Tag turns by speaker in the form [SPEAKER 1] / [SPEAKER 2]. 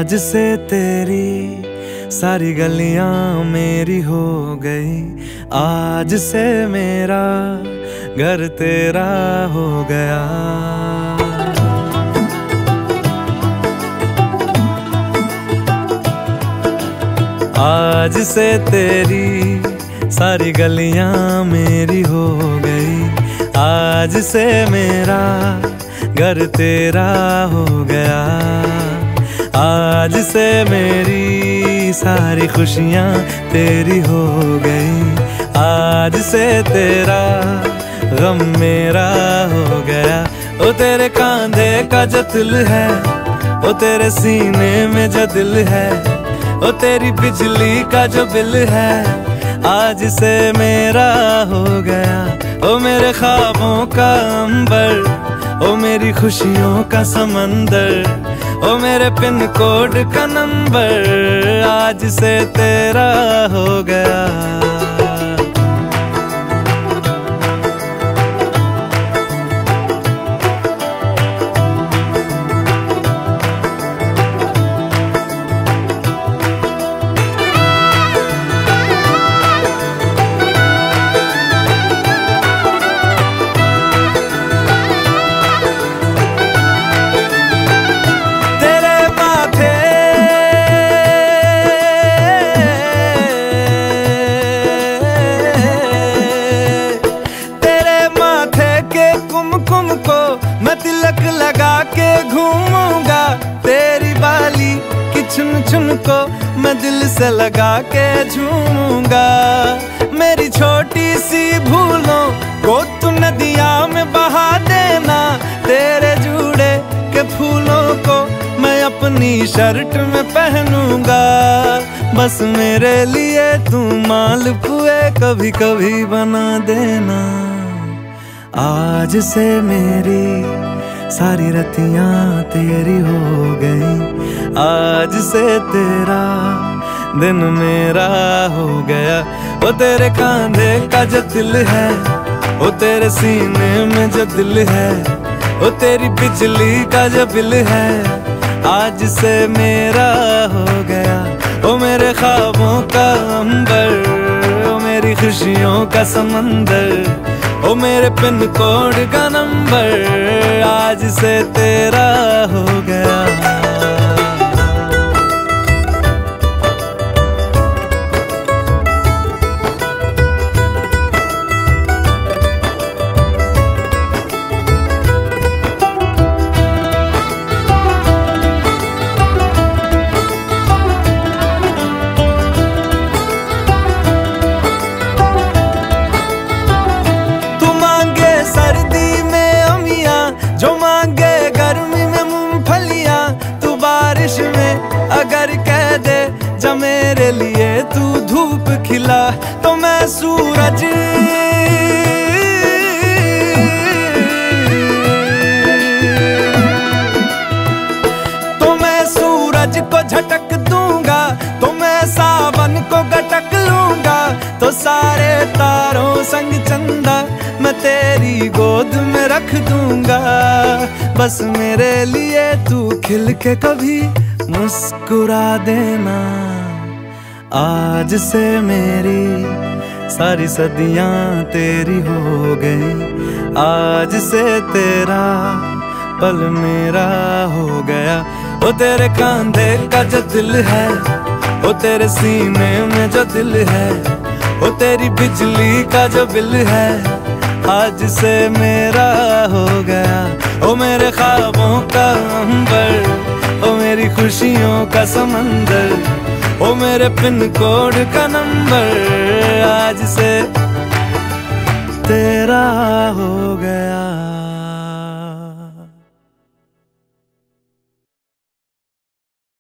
[SPEAKER 1] आज से तेरी सारी गलियां मेरी हो गई, आज से मेरा घर तेरा हो गया। आज से तेरी सारी गलियां मेरी हो गई, आज से मेरा घर तेरा हो गया। आज से मेरी सारी खुशियां तेरी हो गई, आज से तेरा गम मेरा हो गया। ओ तेरे कांधे का जो दिल है, ओ तेरे सीने में जो दिल है, ओ तेरी बिजली का जो बिल है, आज से मेरा हो गया। ओ मेरे ख्वाबों का अंबर, ओ मेरी खुशियों का समंदर, ओ मेरे पिन कोड का नंबर, आज से तेरा हो गया। मैं तिलक लगा के घूमूंगा, तेरी बाली की चुन चुन को मैं दिल से लगा के झूमूंगा। मेरी छोटी सी भूलों को तू नदिया में बहा देना, तेरे जूड़े के फूलों को मैं अपनी शर्ट में पहनूंगा। बस मेरे लिए तू मालपुए कभी कभी बना देना। आज से मेरी सारी रतियां तेरी हो गई, आज से तेरा दिन मेरा हो गया। ओ तेरे कांधे का जो दिल है, ओ तेरे सीने में जो दिल है, ओ तेरी बिजली का जो बिल है, आज से मेरा हो गया। ओ मेरे ख्वाबों का अंबर, ओ मेरी खुशियों का समंदर, ओ मेरे पिन कोड का नंबर, आज से तेरा हो गया। जो मांगे गर्मी में मूंगफलियां, तू बारिश में अगर कह दे जा मेरे लिए तू धूप खिला, तो मैं सूरज को झटक दूंगा, तो मैं सावन को गटक लूंगा। तो सारे तारों संग चंदा मैं तेरी गोद में रख दूंगा। बस मेरे लिए तू खिल के कभी मुस्कुरा देना। आज से मेरी सारी सदियां तेरी हो गई, आज से तेरा पल मेरा हो गया। ओ तेरे कांधे का जो दिल है, ओ तेरे सीने में जो दिल है, ओ तेरी बिजली का जो बिल है, आज से मेरा हो गया। ओ मेरे ख्वाबों का अंबर, ओ मेरी खुशियों का समंदर, ओ मेरे पिन कोड का नंबर, आज से तेरा हो